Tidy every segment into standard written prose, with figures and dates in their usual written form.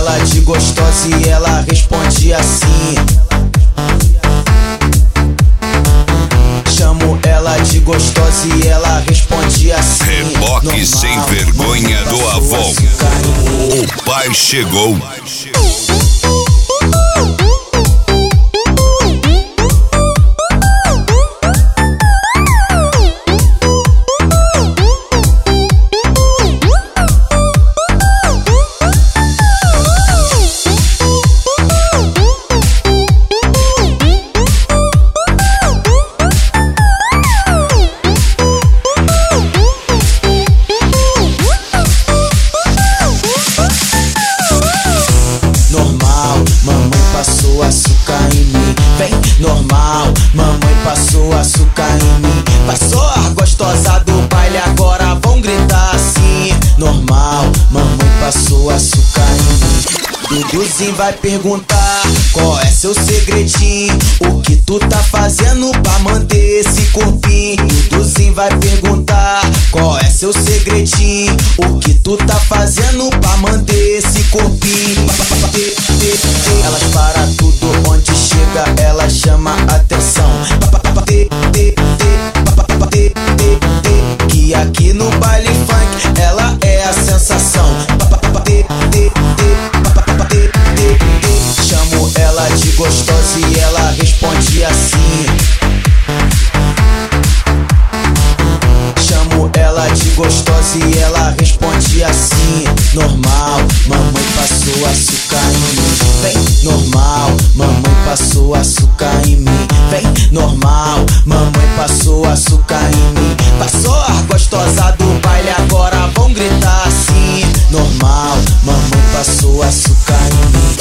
ela de gostosa e ela responde assim. Chamo ela de gostosa e ela responde assim. Reboque normal, sem vergonha do Avon. O pai chegou. Açúcar em mim, vem normal. Mamãe passou açúcar em mim. Passou a gostosa do baile, agora vão gritar assim. Normal, mamãe passou açúcar em mim. Duduzinho vai perguntar qual é seu segredinho, o que tu tá fazendo pra manter esse corpinho. Duduzinho vai perguntar qual é seu segredinho, o que tu tá fazendo pra manter esse corpinho. Elas para tudo onde chega, ela chama atenção. Que aqui no baile funk ela é a sensação. Chamo ela de gostosa e ela responde assim. Chamo ela de gostosa e ela responde assim. Normal, mamãe passou açúcar em mim. Vem normal, mamãe passou açúcar em mim. Vem normal, mamãe passou açúcar em mim. Passou a gostosa do baile, agora vão gritar assim. Normal, mamãe passou açúcar em mim.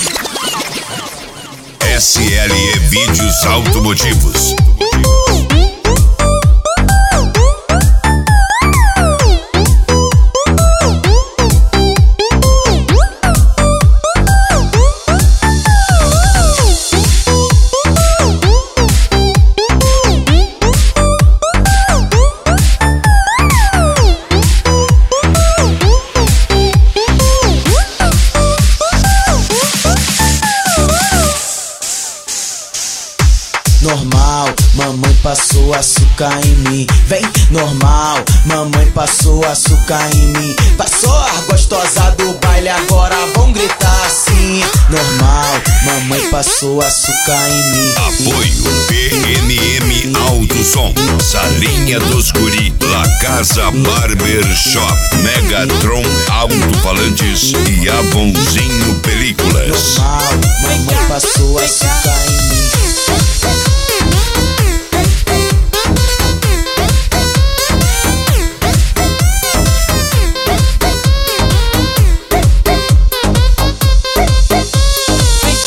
SLE Vídeos Automotivos. Normal, mamãe passou açúcar em mim. Vem normal, mamãe passou açúcar em mim. Passou a gostosa do baile, agora vão gritar assim. Normal, mamãe passou açúcar em mim. Apoio PMM Autosom, Salinha dos Guri, La Casa Barber Shop, Megatron Alto-Falantes e Avonzinho Películas. Normal, mamãe passou açúcar em mim.